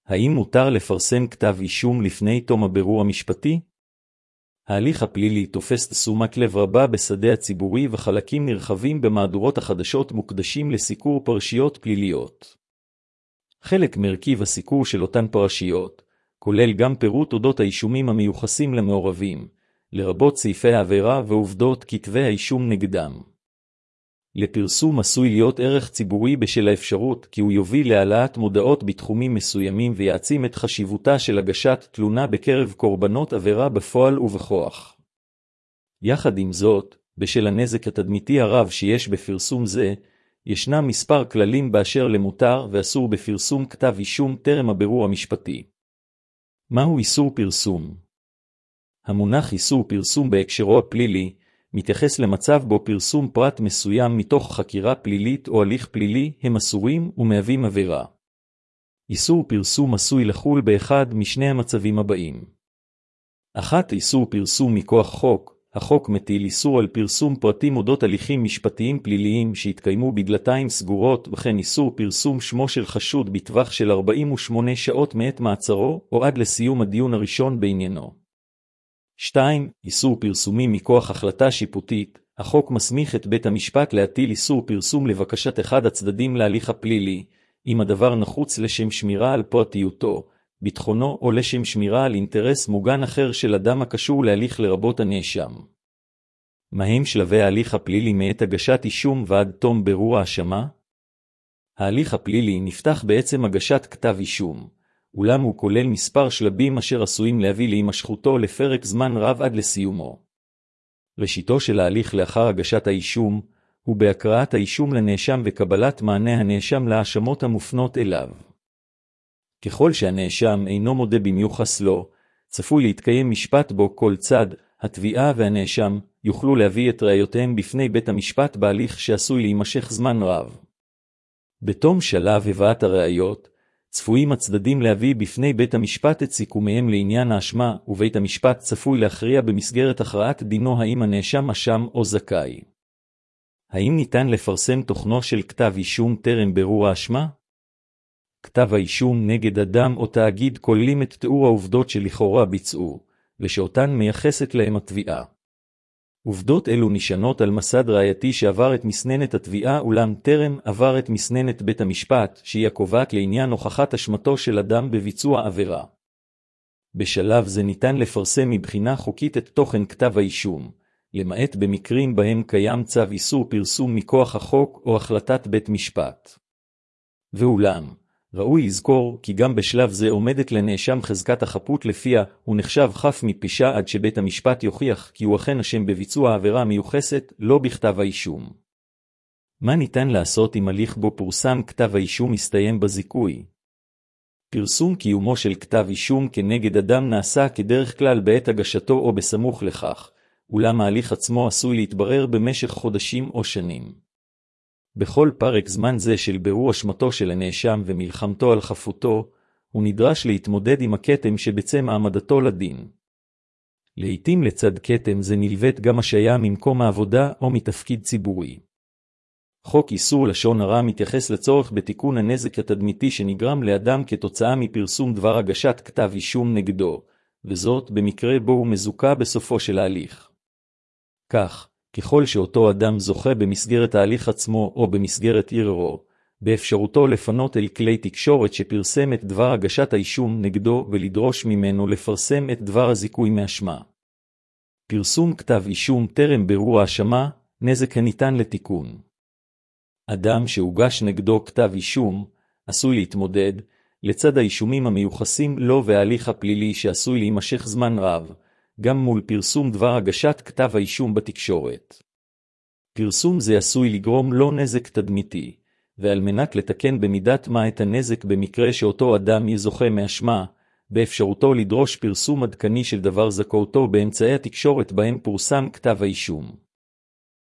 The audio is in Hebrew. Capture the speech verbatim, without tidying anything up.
האם מותר לפרסם כתב אישום לפני תום הבירור המשפטי? ההליך הפלילי תופס תשומת לב רבה בשדה הציבורי וחלקים נרחבים במהדורות החדשות מוקדשים לסיקור פרשיות פליליות. חלק מרכיב הסיקור של אותן פרשיות כולל גם פירוט אודות האישומים המיוחסים למעורבים, לרבות סעיפי העבירה ועובדות כתבי האישום נגדם. לפרסום עשוי להיות ערך ציבורי בשל האפשרות כי הוא יוביל להעלאת מודעות בתחומים מסוימים ויעצים את חשיבותה של הגשת תלונה בקרב קורבנות עבירה בפועל ובכוח. יחד עם זאת, בשל הנזק התדמיתי הרב שיש בפרסום זה, ישנם מספר כללים באשר למותר ואסור בפרסום כתב אישום טרם הבירור המשפטי. מהו איסור פרסום? המונח איסור פרסום בהקשרו הפלילי מתייחס למצב בו פרסום פרט מסוים מתוך חקירה פלילית או הליך פלילי הם אסורים ומהווים עבירה. איסור פרסום עשוי לחול באחד משני המצבים הבאים. אחת, איסור פרסום מכוח חוק. החוק מטיל איסור על פרסום פרטים אודות הליכים משפטיים פליליים שהתקיימו בדלתיים סגורות, וכן איסור פרסום שמו של חשוד בטווח של ארבעים ושמונה שעות מעת מעצרו או עד לסיום הדיון הראשון בעניינו. שתיים. איסור פרסומי מכוח החלטה שיפוטית. החוק מסמיך את בית המשפט להטיל איסור פרסום לבקשת אחד הצדדים להליך הפלילי, אם הדבר נחוץ לשם שמירה על פרטיותו, ביטחונו או לשם שמירה על אינטרס מוגן אחר של אדם הקשור להליך לרבות הנאשם. מהם שלבי ההליך הפלילי מעת הגשת אישום ועד תום בירור האשמה? ההליך הפלילי נפתח בעצם הגשת כתב אישום, אולם הוא כולל מספר שלבים אשר עשויים להביא להימשכותו לפרק זמן רב עד לסיומו. ראשיתו של ההליך לאחר הגשת האישום הוא בהקראת האישום לנאשם וקבלת מענה הנאשם להאשמות המופנות אליו. ככל שהנאשם אינו מודה במיוחס לו, צפוי להתקיים משפט בו כל צד, התביעה והנאשם, יוכלו להביא את ראיותיהם בפני בית המשפט בהליך שעשוי להימשך זמן רב. בתום שלב הבאת הראיות, צפויים הצדדים להביא בפני בית המשפט את סיכומיהם לעניין האשמה, ובית המשפט צפוי להכריע במסגרת הכרעת דינו האם הנאשם אשם או זכאי. האם ניתן לפרסם תוכנו של כתב אישום טרם בירור האשמה? כתב האישום נגד אדם או תאגיד כוללים את תיאור העובדות שלכאורה ביצעו, ושאותן מייחסת להם התביעה. עובדות אלו נשענות על מסד ראייתי שעבר את מסננת התביעה אולם טרם עבר את מסננת בית המשפט, שהיא הקובעת לעניין הוכחת אשמתו של אדם בביצוע עבירה. בשלב זה ניתן לפרסם מבחינה חוקית את תוכן כתב האישום, למעט במקרים בהם קיים צו איסור פרסום מכוח החוק או החלטת בית משפט. ואולם, ראוי לזכור כי גם בשלב זה עומדת לנאשם חזקת החפות לפיה הוא נחשב חף מפשע עד שבית המשפט יוכיח כי הוא אכן אשם בביצוע העבירה המיוחסת לא בכתב האישום. מה ניתן לעשות אם הליך בו פורסם כתב האישום מסתיים בזיכוי? פרסום קיומו של כתב אישום כנגד אדם נעשה כדרך כלל בעת הגשתו או בסמוך לכך, אולם ההליך עצמו עשוי להתברר במשך חודשים או שנים. בכל פרק זמן זה של בירור אשמתו של הנאשם ומלחמתו על חפותו, הוא נדרש להתמודד עם הכתם שבצם העמדתו לדין. לעתים לצד כתם זה נלווית גם השעיה ממקום העבודה או מתפקיד ציבורי. חוק איסור לשון הרע מתייחס לצורך בתיקון הנזק התדמיתי שנגרם לאדם כתוצאה מפרסום דבר הגשת כתב אישום נגדו, וזאת במקרה בו הוא מזוכה בסופו של ההליך. כך, ככל שאותו אדם זוכה במסגרת ההליך עצמו או במסגרת ערעור, באפשרותו לפנות אל כלי תקשורת שפרסם את דבר הגשת האישום נגדו ולדרוש ממנו לפרסם את דבר הזיכוי מאשמה. פרסום כתב אישום טרם בירור האשמה, נזק הניתן לתיקון. אדם שהוגש נגדו כתב אישום, עשוי להתמודד, לצד האישומים המיוחסים לו וההליך הפלילי שעשוי להימשך זמן רב, גם מול פרסום דבר הגשת כתב האישום בתקשורת. פרסום זה עשוי לגרום לו נזק תדמיתי, ועל מנת לתקן במידת מה את הנזק במקרה שאותו אדם יזוכה מאשמה, באפשרותו לדרוש פרסום עדכני של דבר זכאותו באמצעי התקשורת בהם פורסם כתב האישום.